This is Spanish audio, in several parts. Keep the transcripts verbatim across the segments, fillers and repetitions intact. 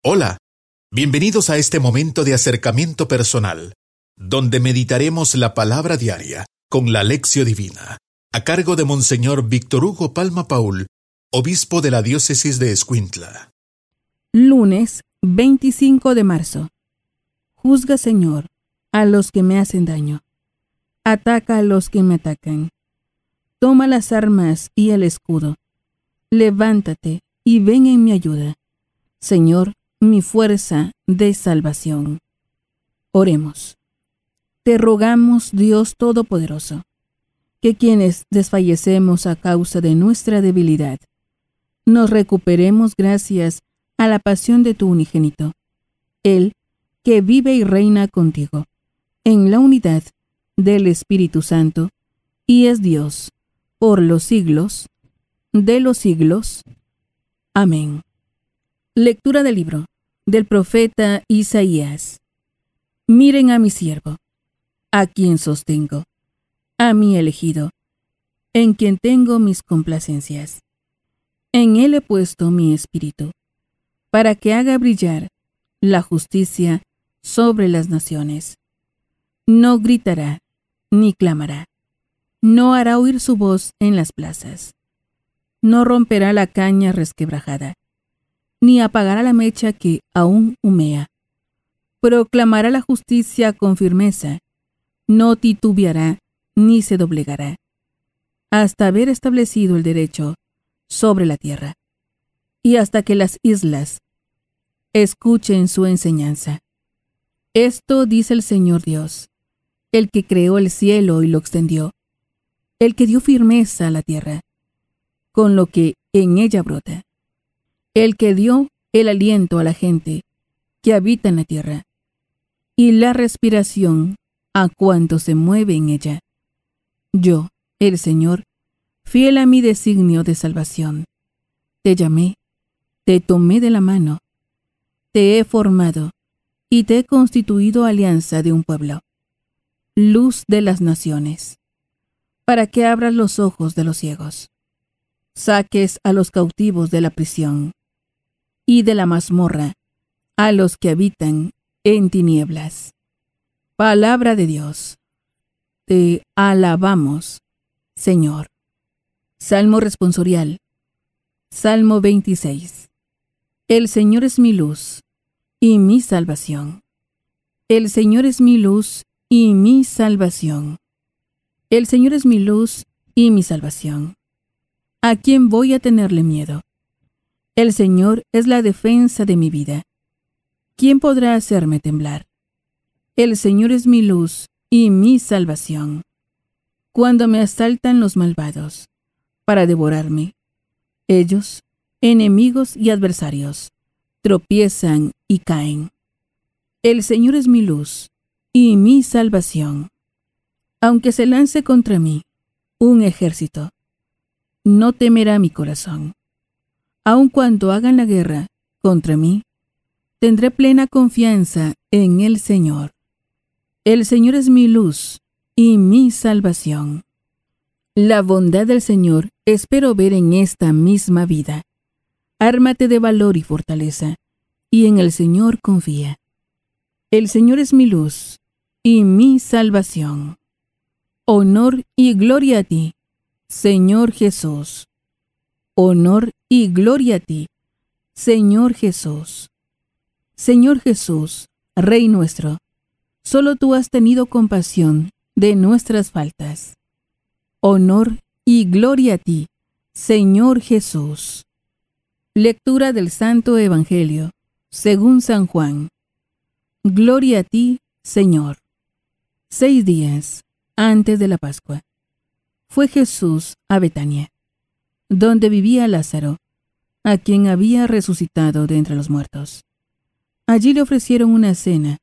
Hola, bienvenidos a este momento de acercamiento personal, donde meditaremos la palabra diaria con la Lección Divina, a cargo de Monseñor Víctor Hugo Palma Paul, obispo de la diócesis de Escuintla. Lunes veinticinco de marzo. Juzga, Señor, a los que me hacen daño. Ataca a los que me atacan. Toma las armas y el escudo. Levántate y ven en mi ayuda. Señor, mi fuerza de salvación. Oremos. Te rogamos, Dios Todopoderoso, que quienes desfallecemos a causa de nuestra debilidad, nos recuperemos gracias a la pasión de tu unigénito, Él que vive y reina contigo, en la unidad del Espíritu Santo, y es Dios, por los siglos de los siglos. Amén. Lectura del libro del profeta Isaías. Miren a mi siervo, a quien sostengo, a mi elegido, en quien tengo mis complacencias. En él he puesto mi espíritu, para que haga brillar la justicia sobre las naciones. No gritará, ni clamará, no hará oír su voz en las plazas. No romperá la caña resquebrajada, ni apagará la mecha que aún humea. Proclamará la justicia con firmeza, no titubeará ni se doblegará, hasta haber establecido el derecho sobre la tierra, y hasta que las islas escuchen su enseñanza. Esto dice el Señor Dios, el que creó el cielo y lo extendió, el que dio firmeza a la tierra, con lo que en ella brota, el que dio el aliento a la gente que habita en la tierra, y la respiración a cuanto se mueve en ella. Yo, el Señor, fiel a mi designio de salvación, te llamé, te tomé de la mano, te he formado y te he constituido alianza de un pueblo, luz de las naciones, para que abras los ojos de los ciegos, saques a los cautivos de la prisión, y de la mazmorra a los que habitan en tinieblas. Palabra de Dios. Te alabamos, Señor. Salmo responsorial. Salmo veintiséis. El Señor es mi luz y mi salvación. El Señor es mi luz y mi salvación. El Señor es mi luz y mi salvación. ¿A quién voy a tenerle miedo? El Señor es la defensa de mi vida. ¿Quién podrá hacerme temblar? El Señor es mi luz y mi salvación. Cuando me asaltan los malvados para devorarme, ellos, enemigos y adversarios, tropiezan y caen. El Señor es mi luz y mi salvación. Aunque se lance contra mí un ejército, no temerá mi corazón. Aun cuando hagan la guerra contra mí, tendré plena confianza en el Señor. El Señor es mi luz y mi salvación. La bondad del Señor espero ver en esta misma vida. Ármate de valor y fortaleza, y en el Señor confía. El Señor es mi luz y mi salvación. Honor y gloria a ti, Señor Jesús. Honor y gloria a ti, Señor Jesús. Señor Jesús, Rey nuestro, solo tú has tenido compasión de nuestras faltas. Honor y gloria a ti, Señor Jesús. Lectura del Santo Evangelio, según San Juan. Gloria a ti, Señor. Seis días antes de la Pascua, fue Jesús a Betania, donde vivía Lázaro, a quien había resucitado de entre los muertos. Allí le ofrecieron una cena.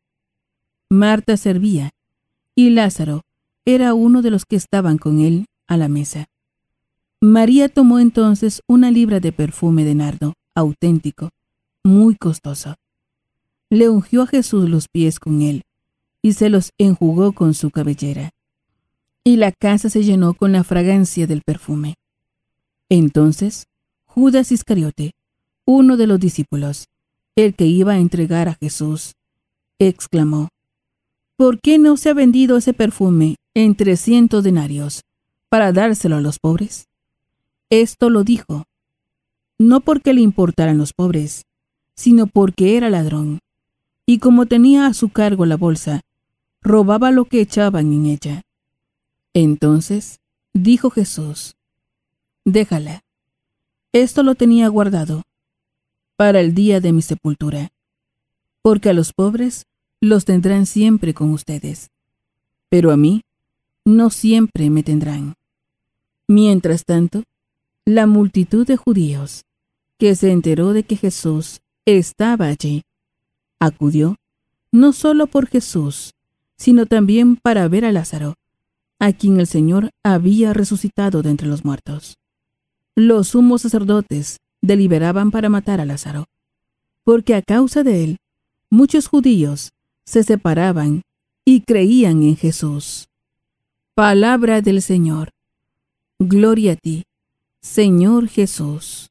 Marta servía, y Lázaro era uno de los que estaban con él a la mesa. María tomó entonces una libra de perfume de nardo, auténtico, muy costoso. Le ungió a Jesús los pies con él, y se los enjugó con su cabellera. Y la casa se llenó con la fragancia del perfume. Entonces, Judas Iscariote, uno de los discípulos, el que iba a entregar a Jesús, exclamó: ¿por qué no se ha vendido ese perfume en trescientos denarios para dárselo a los pobres? Esto lo dijo, no porque le importaran los pobres, sino porque era ladrón, y como tenía a su cargo la bolsa, robaba lo que echaban en ella. Entonces dijo Jesús: déjala. Esto lo tenía guardado para el día de mi sepultura, porque a los pobres los tendrán siempre con ustedes, pero a mí no siempre me tendrán. Mientras tanto, la multitud de judíos, que se enteró de que Jesús estaba allí, acudió no solo por Jesús, sino también para ver a Lázaro, a quien el Señor había resucitado de entre los muertos. Los sumos sacerdotes deliberaban para matar a Lázaro, porque a causa de él, muchos judíos se separaban y creían en Jesús. Palabra del Señor. Gloria a ti, Señor Jesús.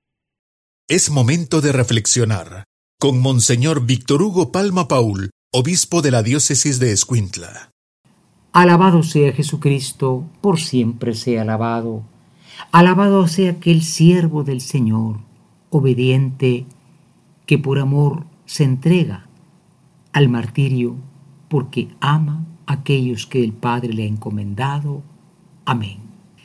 Es momento de reflexionar con Monseñor Víctor Hugo Palma Paul, obispo de la diócesis de Escuintla. Alabado sea Jesucristo, por siempre sea alabado. Alabado sea aquel siervo del Señor, obediente, que por amor se entrega al martirio, porque ama a aquellos que el Padre le ha encomendado. Amén.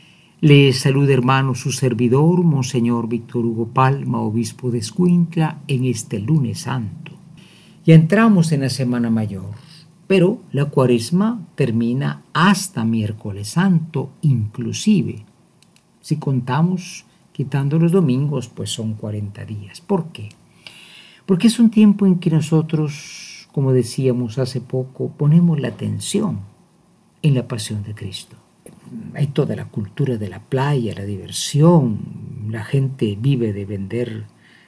Les saluda, hermano, su servidor, Monseñor Víctor Hugo Palma, obispo de Escuintla, en este lunes santo. Ya entramos en la Semana Mayor, pero la Cuaresma termina hasta miércoles santo, inclusive. Si contamos quitando los domingos, pues son cuarenta días. ¿Por qué? Porque es un tiempo en que nosotros, como decíamos hace poco, ponemos la atención en la pasión de Cristo. Hay toda la cultura de la playa, la diversión, la gente vive de vender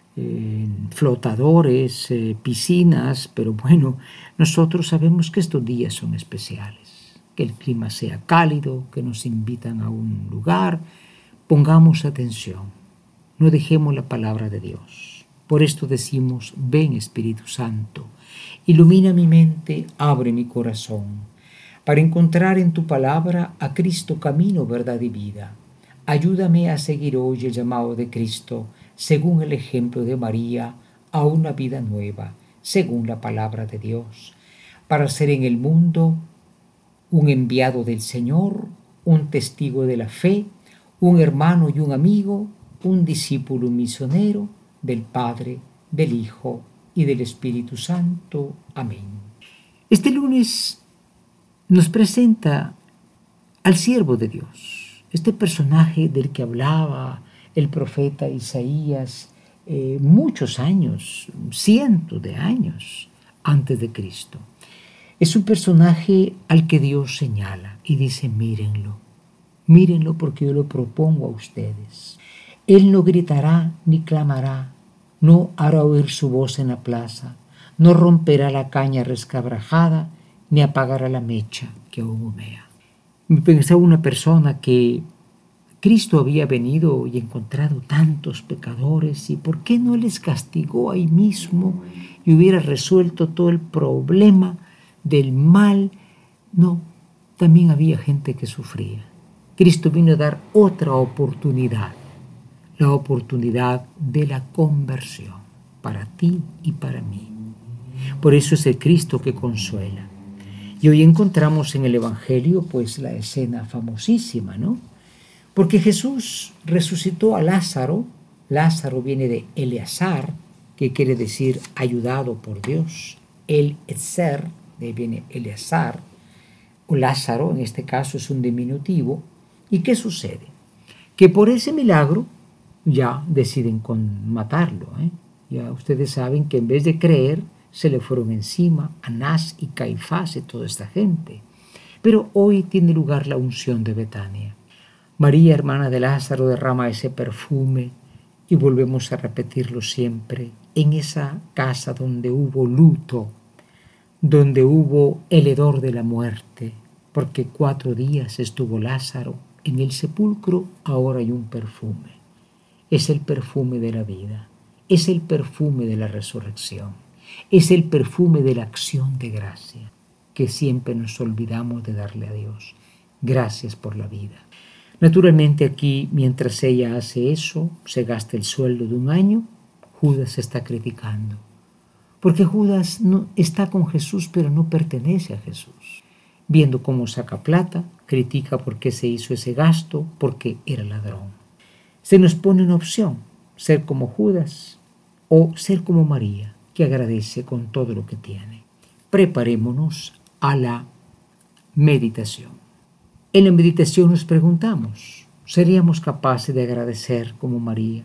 eh, flotadores, eh, piscinas, pero bueno, nosotros sabemos que estos días son especiales, que el clima sea cálido, que nos invitan a un lugar. Pongamos atención, no dejemos la palabra de Dios. Por esto decimos: ven Espíritu Santo, ilumina mi mente, abre mi corazón, para encontrar en tu palabra a Cristo camino, verdad y vida. Ayúdame a seguir hoy el llamado de Cristo, según el ejemplo de María, a una vida nueva, según la palabra de Dios, para ser en el mundo un enviado del Señor, un testigo de la fe, un hermano y un amigo, un discípulo misionero del Padre, del Hijo y del Espíritu Santo. Amén. Este lunes nos presenta al siervo de Dios, este personaje del que hablaba el profeta Isaías eh, muchos años, cientos de años antes de Cristo. Es un personaje al que Dios señala y dice: mírenlo. Mírenlo porque yo lo propongo a ustedes. Él no gritará ni clamará, no hará oír su voz en la plaza, no romperá la caña rescabrajada, ni apagará la mecha que aún humea. Pensaba una persona que Cristo había venido y encontrado tantos pecadores, y ¿por qué no les castigó ahí mismo y hubiera resuelto todo el problema del mal? No, también había gente que sufría. Cristo vino a dar otra oportunidad, la oportunidad de la conversión, para ti y para mí. Por eso es el Cristo que consuela. Y hoy encontramos en el Evangelio pues la escena famosísima, ¿no? Porque Jesús resucitó a Lázaro. Lázaro viene de Eleazar, que quiere decir ayudado por Dios. El Etzer, de ahí viene Eleazar, o Lázaro, en este caso es un diminutivo. ¿Y qué sucede? Que por ese milagro ya deciden con matarlo, ¿eh? Ya ustedes saben que en vez de creer, se le fueron encima Anás y Caifás y toda esta gente. Pero hoy tiene lugar la unción de Betania. María, hermana de Lázaro, derrama ese perfume y volvemos a repetirlo siempre, en esa casa donde hubo luto, donde hubo el hedor de la muerte, porque cuatro días estuvo Lázaro en el sepulcro. Ahora hay un perfume. Es el perfume de la vida, es el perfume de la resurrección. Es el perfume de la acción de gracia que siempre nos olvidamos de darle a Dios. Gracias por la vida. Naturalmente aquí, mientras ella hace eso, se gasta el sueldo de un año, Judas está criticando. Porque Judas no, está con Jesús, pero no pertenece a Jesús. Viendo cómo saca plata, critica por qué se hizo ese gasto, porque era ladrón. Se nos pone una opción, ser como Judas o ser como María, que agradece con todo lo que tiene. Preparémonos a la meditación. En la meditación nos preguntamos, ¿seríamos capaces de agradecer como María?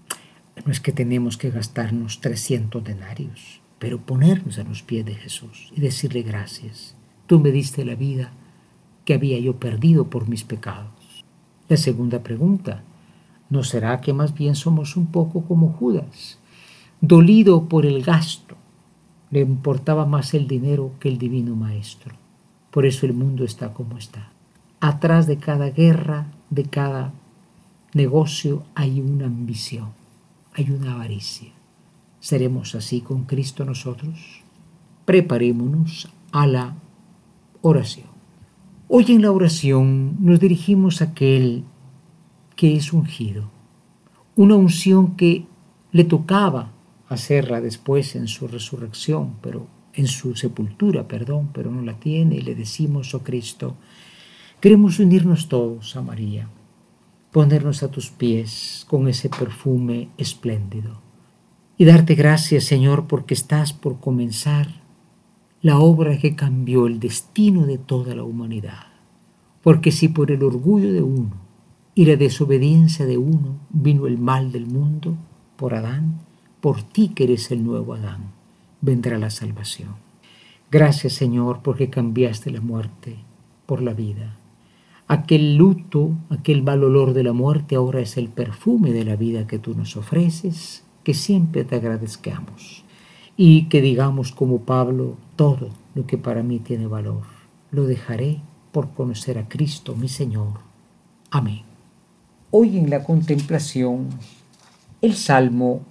No es que tenemos que gastarnos trescientos denarios, pero ponernos a los pies de Jesús y decirle gracias. Tú me diste la vida que había yo perdido por mis pecados. La segunda pregunta, ¿no será que más bien somos un poco como Judas? Dolido por el gasto, le importaba más el dinero que el divino maestro. Por eso el mundo está como está. Atrás de cada guerra, de cada negocio, hay una ambición, hay una avaricia. ¿Seremos así con Cristo nosotros? Preparémonos a la oración. Hoy en la oración nos dirigimos a aquel que es ungido, una unción que le tocaba hacerla después en su resurrección, pero en su sepultura, perdón, pero no la tiene, y le decimos, oh Cristo, queremos unirnos todos a María, ponernos a tus pies con ese perfume espléndido y darte gracias, Señor, porque estás por comenzar la obra que cambió el destino de toda la humanidad. Porque si por el orgullo de uno y la desobediencia de uno vino el mal del mundo, por Adán, por ti que eres el nuevo Adán, vendrá la salvación. Gracias, Señor, porque cambiaste la muerte por la vida. Aquel luto, aquel mal olor de la muerte ahora es el perfume de la vida que tú nos ofreces, que siempre te agradezcamos. Y que digamos como Pablo, todo lo que para mí tiene valor, lo dejaré por conocer a Cristo, mi Señor. Amén. Hoy en la contemplación, el Salmo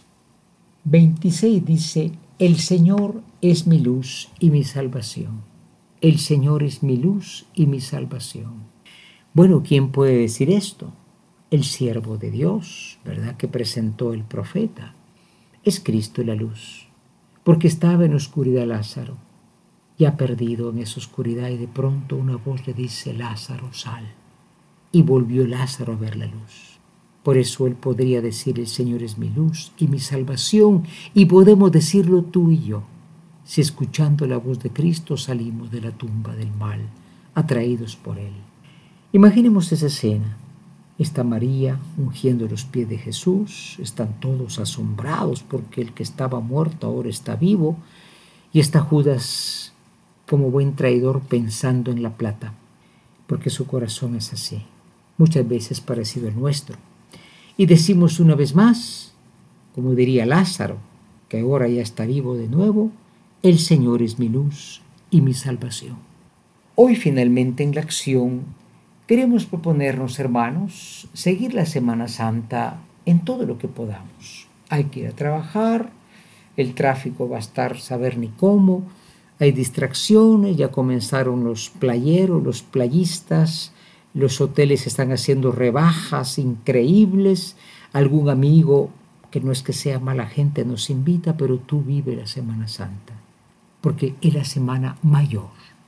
veintiséis dice, el Señor es mi luz y mi salvación. El Señor es mi luz y mi salvación. Bueno, ¿quién puede decir esto? El siervo de Dios, ¿verdad? Que presentó el profeta. Es Cristo la luz, porque estaba en oscuridad Lázaro, ya perdido en esa oscuridad, y de pronto una voz le dice, Lázaro, sal. Y volvió Lázaro a ver la luz. Por eso él podría decir, el Señor es mi luz y mi salvación, y podemos decirlo tú y yo, si escuchando la voz de Cristo salimos de la tumba del mal, atraídos por él. Imaginemos esa escena. Está María ungiendo los pies de Jesús, están todos asombrados porque el que estaba muerto ahora está vivo, y está Judas como buen traidor pensando en la plata, porque su corazón es así, muchas veces parecido al nuestro. Y decimos una vez más, como diría Lázaro, que ahora ya está vivo de nuevo, el Señor es mi luz y mi salvación. Hoy finalmente en la acción queremos proponernos, hermanos, seguir la Semana Santa en todo lo que podamos. Hay que ir a trabajar, el tráfico va a estar saber ni cómo, hay distracciones, ya comenzaron los playeros, los playistas, los hoteles están haciendo rebajas increíbles, algún amigo, que no es que sea mala gente, nos invita, pero tú vive la Semana Santa, porque es la semana mayor.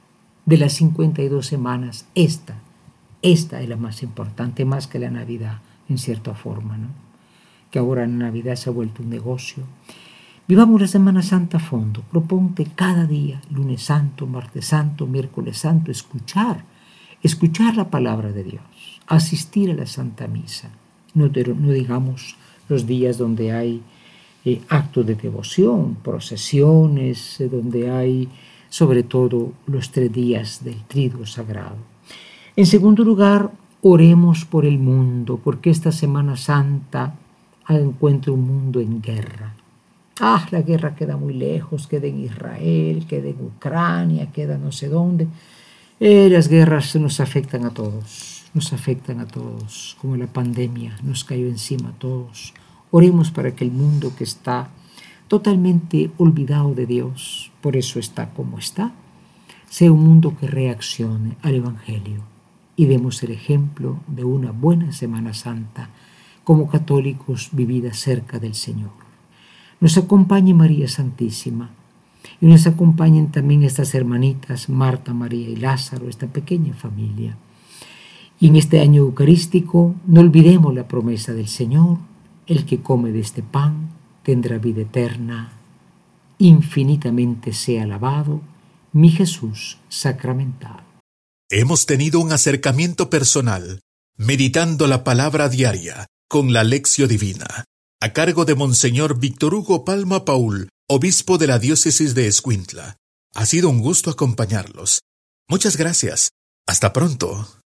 De las cincuenta y dos semanas, esta, esta es la más importante, más que la Navidad, en cierta forma, ¿no? Que ahora en Navidad se ha vuelto un negocio. Vivamos la Semana Santa a fondo. Proponte cada día, lunes santo, martes santo, miércoles santo, escuchar, escuchar la palabra de Dios, asistir a la Santa Misa. No, no digamos los días donde hay eh, actos de devoción, procesiones, eh, donde hay sobre todo los tres días del Triduo Sagrado. En segundo lugar, oremos por el mundo, porque esta Semana Santa encuentra un mundo en guerra. Ah, la guerra queda muy lejos, queda en Israel, queda en Ucrania, queda no sé dónde. Eh, las guerras nos afectan a todos, nos afectan a todos, como la pandemia nos cayó encima a todos. Oremos para que el mundo que está totalmente olvidado de Dios, por eso está como está, sea un mundo que reaccione al Evangelio y demos el ejemplo de una buena Semana Santa como católicos vivida cerca del Señor. Nos acompañe María Santísima y nos acompañen también estas hermanitas Marta, María y Lázaro, esta pequeña familia. Y en este año eucarístico no olvidemos la promesa del Señor: el que come de este pan tendrá vida eterna. Infinitamente sea alabado mi Jesús sacramentado. Hemos tenido un acercamiento personal, meditando la palabra diaria con la Lección Divina, a cargo de Monseñor Víctor Hugo Palma Paul, obispo de la diócesis de Escuintla. Ha sido un gusto acompañarlos. Muchas gracias. Hasta pronto.